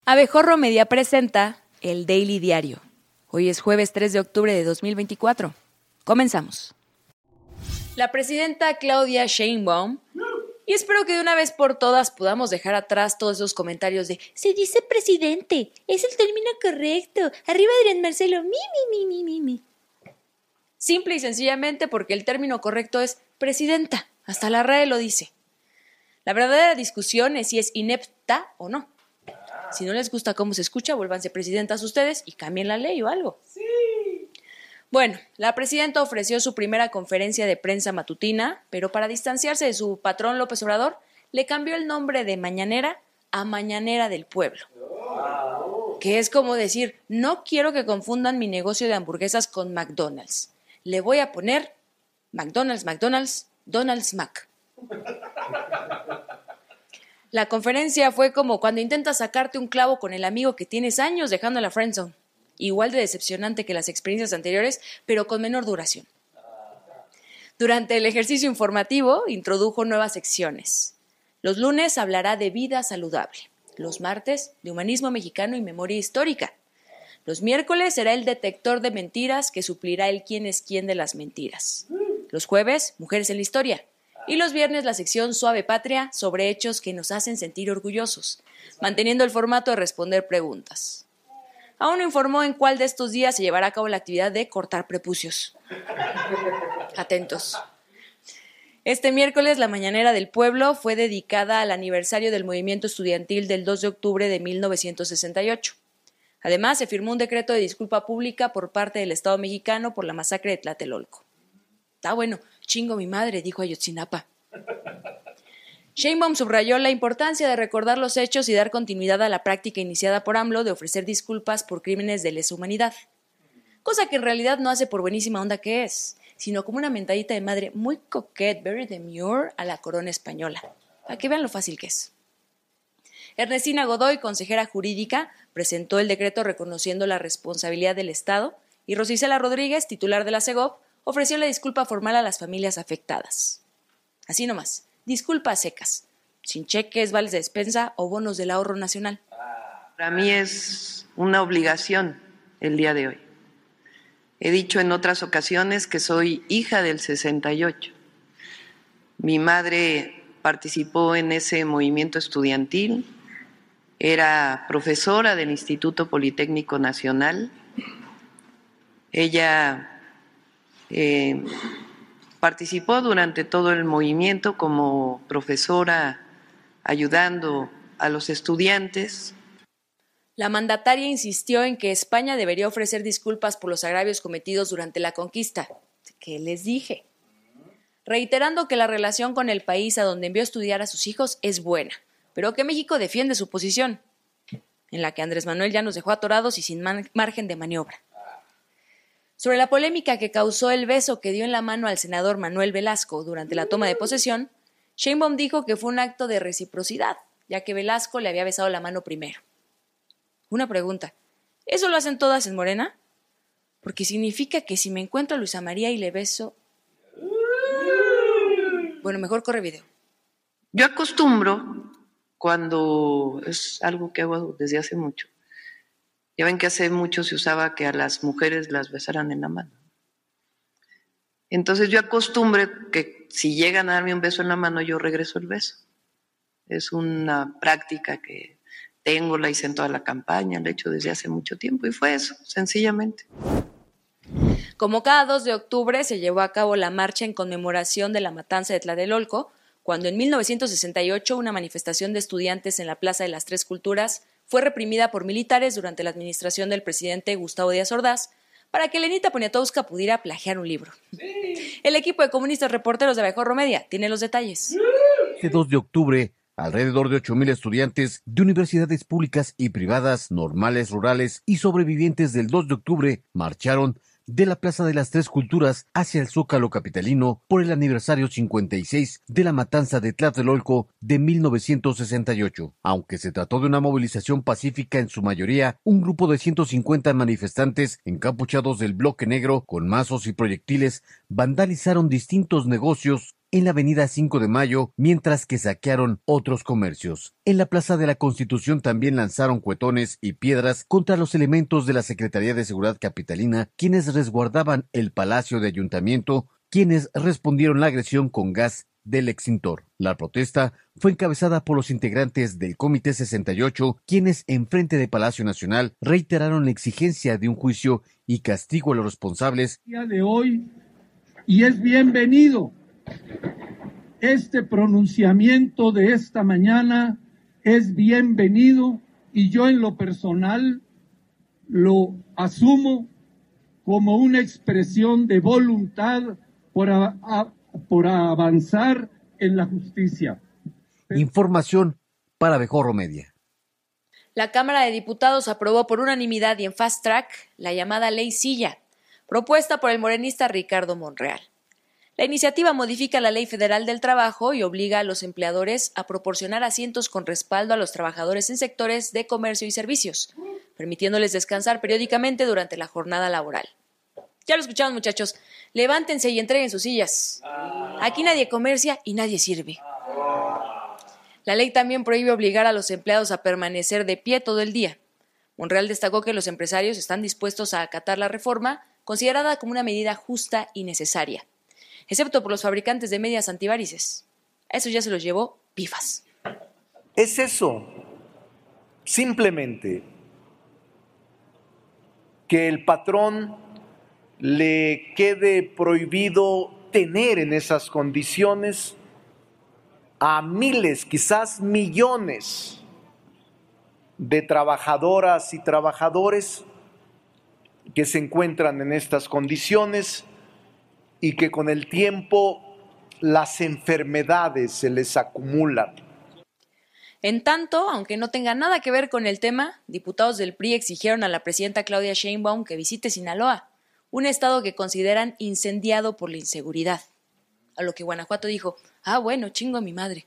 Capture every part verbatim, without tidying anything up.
Abejorro Media presenta el Daily Diario. Hoy es jueves tres de octubre de dos mil veinticuatro. Comenzamos. La presidenta Claudia Sheinbaum, y espero que de una vez por todas podamos dejar atrás todos esos comentarios de se dice presidente, es el término correcto, arriba Adrián Marcelo, mi, mi, mi, mi, mi, mi. Simple y sencillamente porque el término correcto es presidenta, hasta la R A E lo dice. La verdadera discusión es si es inepta o no. Si no les gusta cómo se escucha, vuélvanse presidentas ustedes y cambien la ley o algo. Sí. Bueno, la presidenta ofreció su primera conferencia de prensa matutina, pero para distanciarse de su patrón López Obrador, le cambió el nombre de Mañanera a Mañanera del Pueblo. Oh. Que es como decir, no quiero que confundan mi negocio de hamburguesas con McDonald's. Le voy a poner McDonald's, McDonald's, Donald's Mac. La conferencia fue como cuando intentas sacarte un clavo con el amigo que tienes años dejando en la friendzone. Igual de decepcionante que las experiencias anteriores, pero con menor duración. Durante el ejercicio informativo, introdujo nuevas secciones. Los lunes hablará de vida saludable. Los martes, de humanismo mexicano y memoria histórica. Los miércoles será el detector de mentiras que suplirá el quién es quién de las mentiras. Los jueves, mujeres en la historia. Y los viernes la sección Suave Patria sobre hechos que nos hacen sentir orgullosos, manteniendo el formato de responder preguntas. Aún no informó en cuál de estos días se llevará a cabo la actividad de cortar prepucios. Atentos. Este miércoles la Mañanera del Pueblo fue dedicada al aniversario del movimiento estudiantil del dos de octubre de mil novecientos sesenta y ocho. Además, se firmó un decreto de disculpa pública por parte del Estado mexicano por la masacre de Tlatelolco. Está bueno, chingo mi madre, dijo Ayotzinapa. Sheinbaum subrayó la importancia de recordar los hechos y dar continuidad a la práctica iniciada por AMLO de ofrecer disculpas por crímenes de lesa humanidad. Cosa que en realidad no hace por buenísima onda que es, sino como una mentadita de madre muy coquette, very demure a la corona española. Para que vean lo fácil que es. Ernestina Godoy, consejera jurídica, presentó el decreto reconociendo la responsabilidad del Estado y Rosicela Rodríguez, titular de la SEGOV, ofreció la disculpa formal a las familias afectadas. Así nomás, disculpas secas, sin cheques, vales de despensa o bonos del ahorro nacional. Para mí es una obligación el día de hoy. He dicho en otras ocasiones que soy hija del sesenta y ocho. Mi madre participó en ese movimiento estudiantil, era profesora del Instituto Politécnico Nacional. Ella Eh, participó durante todo el movimiento como profesora ayudando a los estudiantes. La mandataria insistió en que España debería ofrecer disculpas por los agravios cometidos durante la conquista. ¿Qué les dije? Reiterando que la relación con el país a donde envió a estudiar a sus hijos es buena, pero que México defiende su posición, en la que Andrés Manuel ya nos dejó atorados y sin man- margen de maniobra. Sobre la polémica que causó el beso que dio en la mano al senador Manuel Velasco durante la toma de posesión, Sheinbaum dijo que fue un acto de reciprocidad, ya que Velasco le había besado la mano primero. Una pregunta, ¿eso lo hacen todas en Morena? Porque significa que si me encuentro a Luisa María y le beso... Bueno, mejor corre video. Yo acostumbro, cuando es algo que hago desde hace mucho, ya ven que hace mucho se usaba que a las mujeres las besaran en la mano. Entonces yo acostumbro que si llegan a darme un beso en la mano, yo regreso el beso. Es una práctica que tengo, la hice en toda la campaña, la he hecho desde hace mucho tiempo y fue eso, sencillamente. Como cada dos de octubre se llevó a cabo la marcha en conmemoración de la matanza de Tlatelolco, cuando en mil novecientos sesenta y ocho una manifestación de estudiantes en la Plaza de las Tres Culturas fue reprimida por militares durante la administración del presidente Gustavo Díaz Ordaz para que Lenita Poniatowska pudiera plagiar un libro. Sí. El equipo de comunistas reporteros de Abejorro Media tiene los detalles. Este dos de octubre, alrededor de ocho mil estudiantes de universidades públicas y privadas, normales, rurales y sobrevivientes del dos de octubre marcharon de la Plaza de las Tres Culturas hacia el Zócalo capitalino por el aniversario cincuenta y seis de la matanza de Tlatelolco de mil novecientos sesenta y ocho. Aunque se trató de una movilización pacífica en su mayoría, un grupo de ciento cincuenta manifestantes encapuchados del Bloque Negro con mazos y proyectiles vandalizaron distintos negocios en la avenida cinco de mayo, mientras que saquearon otros comercios. En la Plaza de la Constitución también lanzaron cuetones y piedras contra los elementos de la Secretaría de Seguridad Capitalina, quienes resguardaban el Palacio de Ayuntamiento, quienes respondieron la agresión con gas del extintor. La protesta fue encabezada por los integrantes del Comité sesenta y ocho, quienes enfrente de Palacio Nacional reiteraron la exigencia de un juicio y castigo a los responsables. Día de hoy, y es bienvenido este pronunciamiento de esta mañana, es bienvenido, y yo en lo personal lo asumo como una expresión de voluntad por a, a, por avanzar en la justicia. Información para Abejorro Media. La Cámara de Diputados aprobó por unanimidad y en fast track la llamada Ley Silla, propuesta por el morenista Ricardo Monreal. La iniciativa modifica la Ley Federal del Trabajo y obliga a los empleadores a proporcionar asientos con respaldo a los trabajadores en sectores de comercio y servicios, permitiéndoles descansar periódicamente durante la jornada laboral. Ya lo escucharon, muchachos. Levántense y entreguen sus sillas. Aquí nadie comercia y nadie sirve. La ley también prohíbe obligar a los empleados a permanecer de pie todo el día. Monreal destacó que los empresarios están dispuestos a acatar la reforma, considerada como una medida justa y necesaria, excepto por los fabricantes de medias antivarices. A eso ya se los llevó pifas. Es eso, simplemente, que el patrón le quede prohibido tener en esas condiciones a miles, quizás millones de trabajadoras y trabajadores que se encuentran en estas condiciones y que con el tiempo las enfermedades se les acumulan. En tanto, aunque no tenga nada que ver con el tema, diputados del P R I exigieron a la presidenta Claudia Sheinbaum que visite Sinaloa, un estado que consideran incendiado por la inseguridad. A lo que Guanajuato dijo, ah, bueno, chingo a mi madre.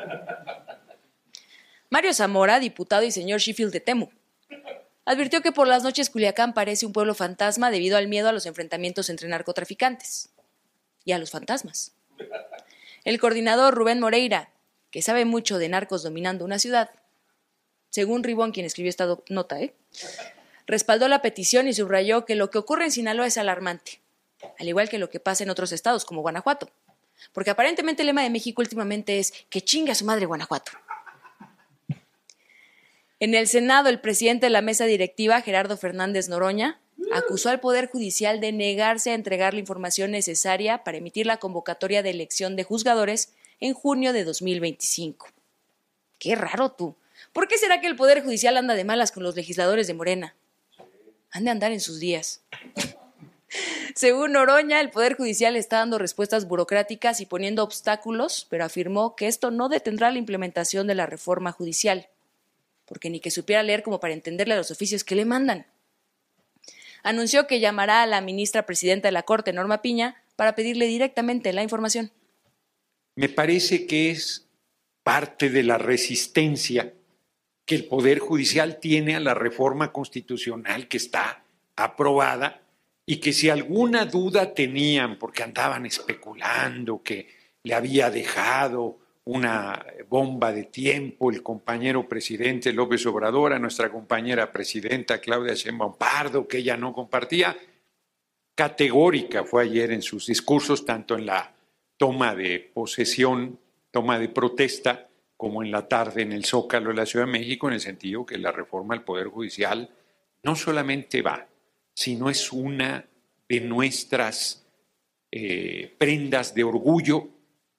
Mario Zamora, diputado y señor Sheffield de Temu, advirtió que por las noches Culiacán parece un pueblo fantasma debido al miedo a los enfrentamientos entre narcotraficantes y a los fantasmas. El coordinador Rubén Moreira, que sabe mucho de narcos dominando una ciudad, según Ribón, quien escribió esta do- nota, ¿eh? respaldó la petición y subrayó que lo que ocurre en Sinaloa es alarmante, al igual que lo que pasa en otros estados como Guanajuato, porque aparentemente el lema de México últimamente es que chingue a su madre Guanajuato. En el Senado, el presidente de la mesa directiva, Gerardo Fernández Noroña, acusó al Poder Judicial de negarse a entregar la información necesaria para emitir la convocatoria de elección de juzgadores en junio de dos mil veinticinco. Qué raro tú. ¿Por qué será que el Poder Judicial anda de malas con los legisladores de Morena? Han de andar en sus días. Según Noroña, el Poder Judicial está dando respuestas burocráticas y poniendo obstáculos, pero afirmó que esto no detendrá la implementación de la reforma judicial, porque ni que supiera leer como para entenderle a los oficios que le mandan. Anunció que llamará a la ministra presidenta de la Corte, Norma Piña, para pedirle directamente la información. Me parece que es parte de la resistencia que el Poder Judicial tiene a la reforma constitucional que está aprobada y que si alguna duda tenían, porque andaban especulando que le había dejado una bomba de tiempo el compañero presidente López Obrador a nuestra compañera presidenta Claudia Sheinbaum Pardo, que ella no compartía, categórica fue ayer en sus discursos, tanto en la toma de posesión, toma de protesta, como en la tarde en el Zócalo de la Ciudad de México, en el sentido que la reforma al Poder Judicial no solamente va, sino es una de nuestras eh, prendas de orgullo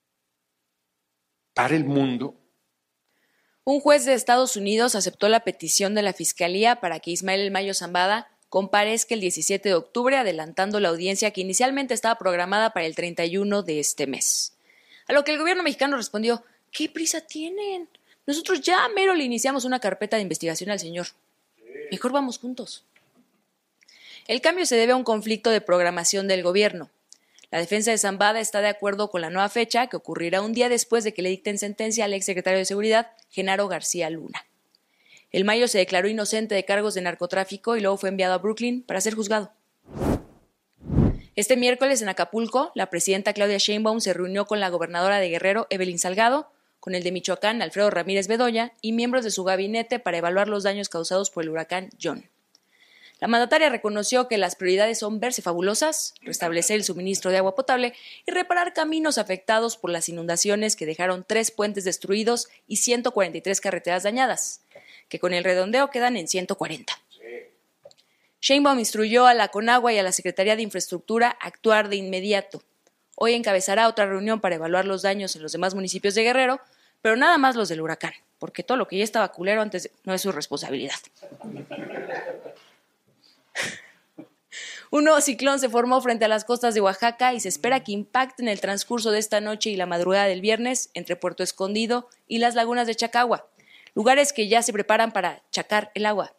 para el mundo. Un juez de Estados Unidos aceptó la petición de la Fiscalía para que Ismael El Mayo Zambada comparezca el diecisiete de octubre, adelantando la audiencia que inicialmente estaba programada para el treinta y uno de este mes. A lo que el gobierno mexicano respondió, ¿qué prisa tienen? Nosotros ya mero le iniciamos una carpeta de investigación al señor. Mejor vamos juntos. El cambio se debe a un conflicto de programación del gobierno. La defensa de Zambada está de acuerdo con la nueva fecha, que ocurrirá un día después de que le dicten sentencia al exsecretario de Seguridad, Genaro García Luna. El Mayo se declaró inocente de cargos de narcotráfico y luego fue enviado a Brooklyn para ser juzgado. Este miércoles en Acapulco, la presidenta Claudia Sheinbaum se reunió con la gobernadora de Guerrero, Evelyn Salgado, con el de Michoacán, Alfredo Ramírez Bedoya, y miembros de su gabinete para evaluar los daños causados por el huracán John. La mandataria reconoció que las prioridades son verse fabulosas, restablecer el suministro de agua potable y reparar caminos afectados por las inundaciones que dejaron tres puentes destruidos y ciento cuarenta y tres carreteras dañadas, que con el redondeo quedan en ciento cuarenta. Sheinbaum instruyó a la Conagua y a la Secretaría de Infraestructura a actuar de inmediato. Hoy encabezará otra reunión para evaluar los daños en los demás municipios de Guerrero, pero nada más los del huracán, porque todo lo que ya estaba culero antes de... no es su responsabilidad. Un nuevo ciclón se formó frente a las costas de Oaxaca y se espera que impacte en el transcurso de esta noche y la madrugada del viernes entre Puerto Escondido y las lagunas de Chacagua, lugares que ya se preparan para chacar el agua.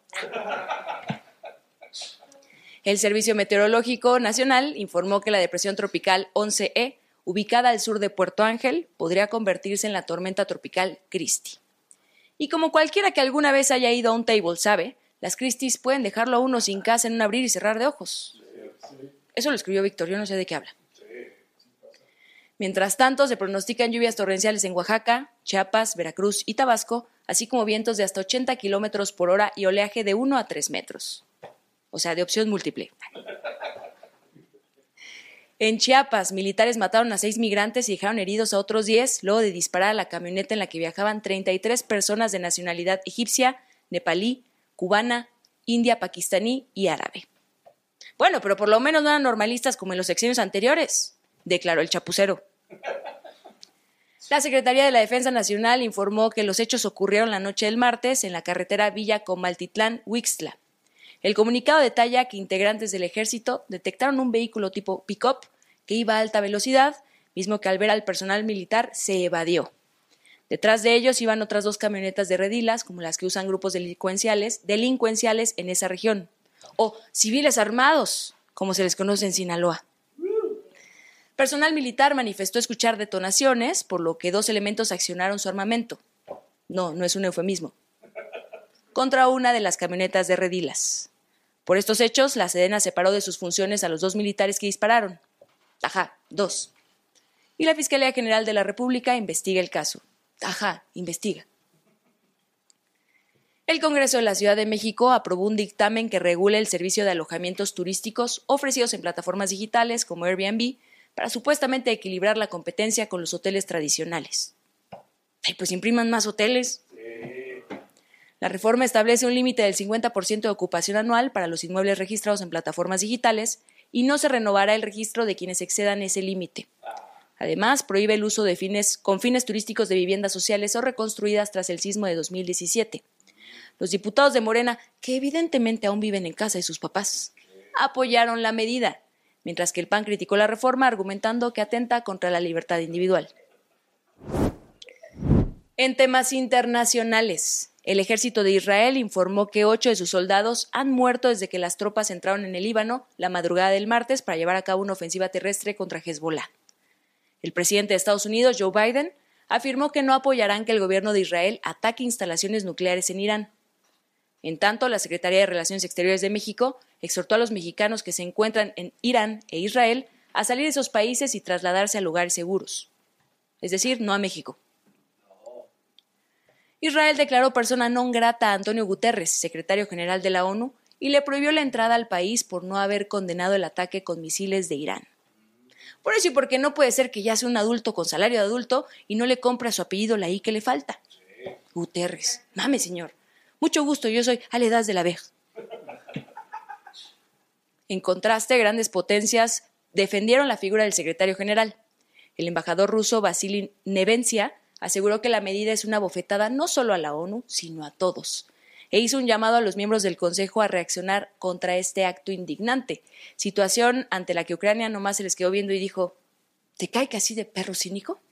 El Servicio Meteorológico Nacional informó que la depresión tropical once E, ubicada al sur de Puerto Ángel, podría convertirse en la tormenta tropical Christy. Y como cualquiera que alguna vez haya ido a un table sabe, las Christys pueden dejarlo a uno sin casa en un abrir y cerrar de ojos. Eso lo escribió Víctor, yo no sé de qué habla. Mientras tanto, se pronostican lluvias torrenciales en Oaxaca, Chiapas, Veracruz y Tabasco, así como vientos de hasta ochenta kilómetros por hora y oleaje de uno a tres metros. O sea, de opción múltiple. En Chiapas, militares mataron a seis migrantes y dejaron heridos a otros diez, luego de disparar a la camioneta en la que viajaban treinta y tres personas de nacionalidad egipcia, nepalí, cubana, india, pakistaní y árabe. Bueno, pero por lo menos no eran normalistas como en los sexenios anteriores, declaró el chapucero. La Secretaría de la Defensa Nacional informó que los hechos ocurrieron la noche del martes en la carretera Villa Comaltitlán-Huixtla. El comunicado detalla que integrantes del ejército detectaron un vehículo tipo pick-up que iba a alta velocidad, mismo que al ver al personal militar se evadió. Detrás de ellos iban otras dos camionetas de redilas, como las que usan grupos delincuenciales, delincuenciales en esa región, o civiles armados, como se les conoce en Sinaloa. Personal militar manifestó escuchar detonaciones, por lo que dos elementos accionaron su armamento. No, no es un eufemismo. Contra una de las camionetas de redilas. Por estos hechos, la Sedena separó de sus funciones a los dos militares que dispararon. Ajá, dos. Y la Fiscalía General de la República investiga el caso. Ajá, investiga. El Congreso de la Ciudad de México aprobó un dictamen que regula el servicio de alojamientos turísticos ofrecidos en plataformas digitales como Airbnb para supuestamente equilibrar la competencia con los hoteles tradicionales. Ay, pues impriman más hoteles. La reforma establece un límite del cincuenta por ciento de ocupación anual para los inmuebles registrados en plataformas digitales y no se renovará el registro de quienes excedan ese límite. Además, prohíbe el uso de fines, con fines turísticos de viviendas sociales o reconstruidas tras el sismo de dos mil diecisiete. Los diputados de Morena, que evidentemente aún viven en casa de sus papás, apoyaron la medida, mientras que el P A N criticó la reforma argumentando que atenta contra la libertad individual. En temas internacionales, el ejército de Israel informó que ocho de sus soldados han muerto desde que las tropas entraron en el Líbano la madrugada del martes para llevar a cabo una ofensiva terrestre contra Hezbollah. El presidente de Estados Unidos, Joe Biden, afirmó que no apoyarán que el gobierno de Israel ataque instalaciones nucleares en Irán. En tanto, la Secretaría de Relaciones Exteriores de México exhortó a los mexicanos que se encuentran en Irán e Israel a salir de esos países y trasladarse a lugares seguros. Es decir, no a México. Israel declaró persona non grata a Antonio Guterres, secretario general de la ONU, y le prohibió la entrada al país por no haber condenado el ataque con misiles de Irán. Por eso y porque no puede ser que ya sea un adulto con salario de adulto y no le compre a su apellido la I que le falta. Sí. Guterres, mame señor. Mucho gusto, yo soy Aledas de la Vega. En contraste, grandes potencias defendieron la figura del secretario general. El embajador ruso Vasily Nevencia aseguró que la medida es una bofetada no solo a la ONU, sino a todos, e hizo un llamado a los miembros del Consejo a reaccionar contra este acto indignante, situación ante la que Ucrania nomás se les quedó viendo y dijo, ¿te cae que así de perro cínico?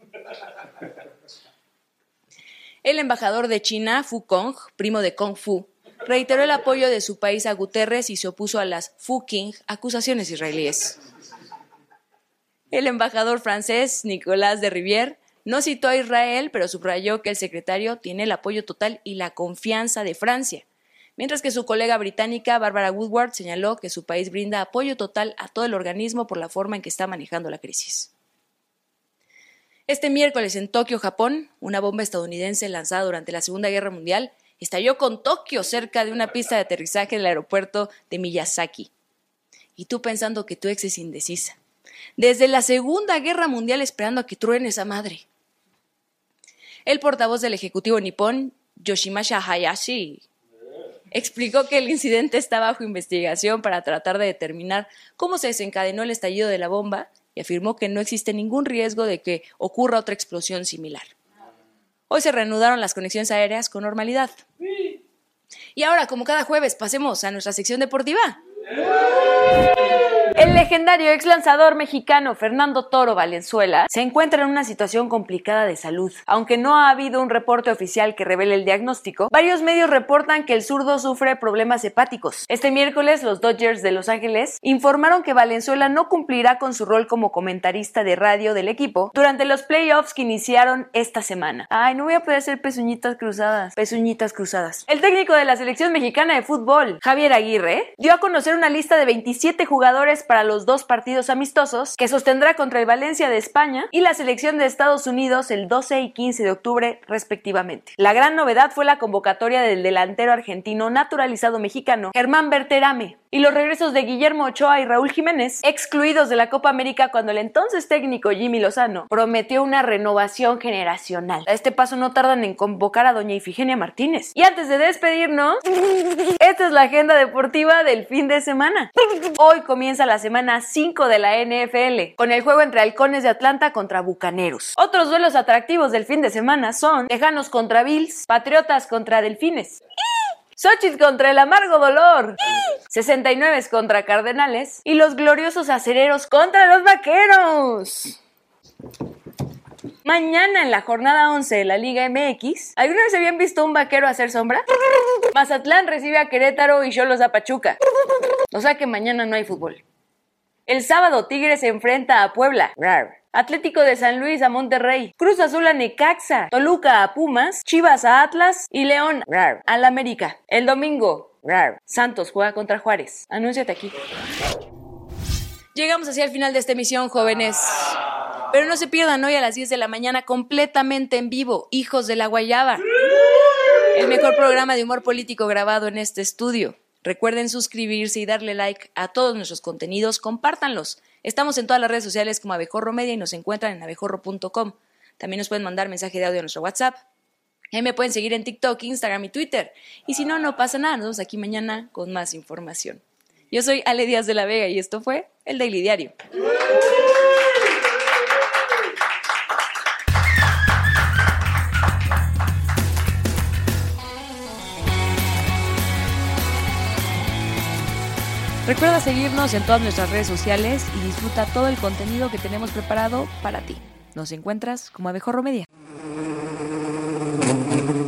El embajador de China, Fu Kong, primo de Kung Fu, reiteró el apoyo de su país a Guterres y se opuso a las Fu King acusaciones israelíes. El embajador francés, Nicolas de Rivière, no citó a Israel, pero subrayó que el secretario tiene el apoyo total y la confianza de Francia. mientras que su colega británica Barbara Woodward señaló que su país brinda apoyo total a todo el organismo por la forma en que está manejando la crisis. Este miércoles en Tokio, Japón, una bomba estadounidense lanzada durante la Segunda Guerra Mundial estalló con Tokio cerca de una pista de aterrizaje del aeropuerto de Miyazaki. Y tú pensando que tu ex es indecisa. Desde la Segunda Guerra Mundial esperando a que truene esa madre. El portavoz del Ejecutivo nipón, Yoshimasa Hayashi, explicó que el incidente está bajo investigación para tratar de determinar cómo se desencadenó el estallido de la bomba y afirmó que no existe ningún riesgo de que ocurra otra explosión similar. Hoy se reanudaron las conexiones aéreas con normalidad. Y ahora, como cada jueves, pasemos a nuestra sección deportiva. El legendario ex lanzador mexicano Fernando Toro Valenzuela se encuentra en una situación complicada de salud. Aunque no ha habido un reporte oficial que revele el diagnóstico, varios medios reportan que el zurdo sufre problemas hepáticos. Este miércoles, los Dodgers de Los Ángeles informaron que Valenzuela no cumplirá con su rol como comentarista de radio del equipo durante los playoffs que iniciaron esta semana. Ay, no voy a poder hacer pezuñitas cruzadas. Pezuñitas cruzadas. El técnico de la selección mexicana de fútbol, Javier Aguirre, dio a conocer una lista de veintisiete jugadores para los dos partidos amistosos que sostendrá contra el Valencia de España y la selección de Estados Unidos el doce y quince de octubre respectivamente. La gran novedad fue la convocatoria del delantero argentino naturalizado mexicano Germán Berterame y los regresos de Guillermo Ochoa y Raúl Jiménez, excluidos de la Copa América cuando el entonces técnico Jimmy Lozano prometió una renovación generacional. A este paso no tardan en convocar a doña Ifigenia Martínez. Y antes de despedirnos, esta es la agenda deportiva del fin de semana. Hoy comienza la semana cinco de la N F L, con el juego entre Halcones de Atlanta contra Bucaneros. Otros duelos atractivos del fin de semana son Tejanos contra Bills, Patriotas contra Delfines, Xochitl contra el Amargo Dolor, sesenta y nueve contra Cardenales y los gloriosos Acereros contra los Vaqueros. Mañana en la jornada once de la Liga M X, ¿alguna vez habían visto un vaquero hacer sombra? Mazatlán recibe a Querétaro y Xolos a Pachuca. O sea que mañana no hay fútbol. El sábado Tigres se enfrenta a Puebla. Rar. Atlético de San Luis a Monterrey. Cruz Azul a Necaxa. Toluca a Pumas. Chivas a Atlas. Y León rar, al América. El domingo rar, Santos juega contra Juárez. Anúnciate aquí. Llegamos hacia el final de esta emisión, jóvenes. Pero no se pierdan hoy a las diez de la mañana completamente en vivo, Hijos de la Guayaba. El mejor programa de humor político grabado en este estudio. Recuerden suscribirse y darle like a todos nuestros contenidos, compártanlos. Estamos en todas las redes sociales como Abejorro Media y nos encuentran en abejorro punto com. También nos pueden mandar mensaje de audio a nuestro WhatsApp. Ahí me pueden seguir en TikTok, Instagram y Twitter. Y si no, no pasa nada, nos vemos aquí mañana con más información. Yo soy Ale Díaz de la Vega y esto fue El Daily Diario. Recuerda seguirnos en todas nuestras redes sociales y disfruta todo el contenido que tenemos preparado para ti. Nos encuentras como Abejorro Media.